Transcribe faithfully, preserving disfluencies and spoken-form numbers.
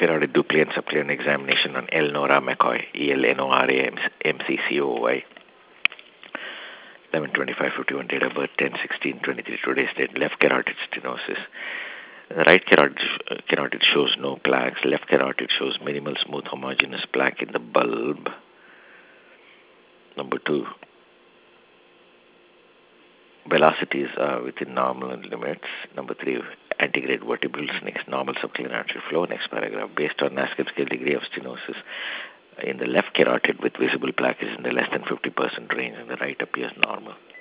carotid ductal and subclinical examination on Elnora McCoy, E L N O R A M C C O Y. eleven twenty-five fifty-one, date of birth ten sixteen twenty-three, today's date. Left carotid stenosis. The right carotid, carotid shows no plaques. Left carotid shows minimal smooth homogeneous plaque in the bulb. Number two, velocities are within normal limits. Number three, antegrade vertebral snakes, normal subclinical artery flow. Next paragraph, based on NASCAR scale degree of stenosis in the left carotid with visible plaque is in the less than fifty percent range and the right appears normal.